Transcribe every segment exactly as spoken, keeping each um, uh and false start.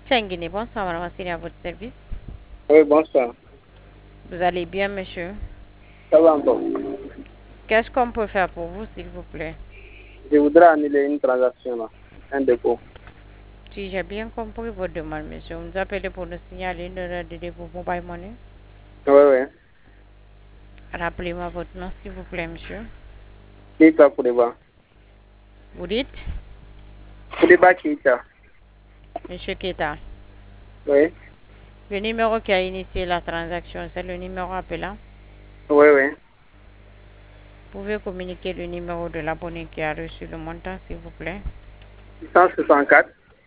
Tchenguini, bonsoir, madame Assini, à votre service. Oui, bonsoir. Vous allez bien, monsieur? Ça va encore. Qu'est-ce qu'on peut faire pour vous, s'il vous plaît? Je voudrais annuler une transaction là, un dépôt. Si j'ai bien compris votre demande, monsieur, vous nous appelez pour nous signaler une erreur de dépôt mobile money. Oui, oui. Rappelez-moi votre nom, s'il vous plaît, monsieur. Keita Kouliba. Vous dites? Kouliba Keita. Monsieur Keta. Oui. Le numéro qui a initié la transaction, c'est le numéro appelant. Oui, oui. Vous pouvez communiquer le numéro de l'abonné qui a reçu le montant, s'il vous plaît. six cent soixante-quatre.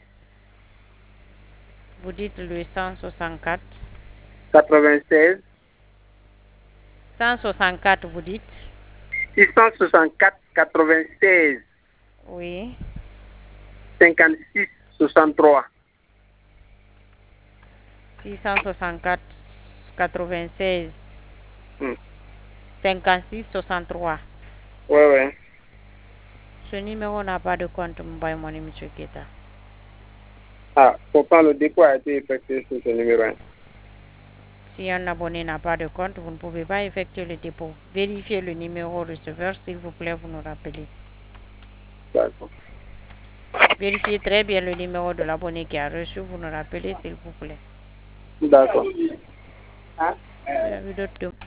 Vous dites le cent soixante-quatre. quatre-vingt-seize. cent soixante-quatre, vous dites? six cent soixante-quatre quatre-vingt-seize. Oui. cinquante-six soixante-trois. six cent soixante-quatre quatre-vingt-seize Hmm. cinquante-six soixante-trois. Oui, oui. Ce numéro n'a pas de compte mobile money, monsieur Keta. Ah, pourtant le dépôt a été effectué sur ce numéro. Si un abonné n'a pas de compte, vous ne pouvez pas effectuer le dépôt. Vérifiez le numéro receveur, s'il vous plaît, vous nous rappelez. D'accord. Vérifiez très bien le numéro de l'abonné qui a reçu, vous nous rappelez, s'il vous plaît. D'accord. Vous avez d'autres